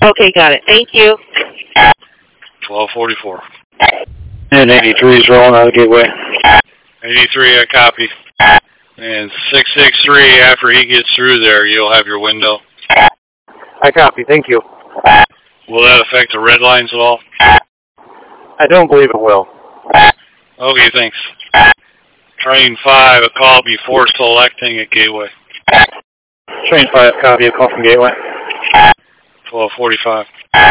Okay, got it. Thank you. 1244. And 83 is rolling out of the gateway. 83, I copy. And 663, after he gets through there, you'll have your window. I copy, thank you. Will that affect the red lines at all? I don't believe it will. Okay, thanks. Train 5, a call before selecting at gateway. Train 5, copy, a call from gateway. 1245.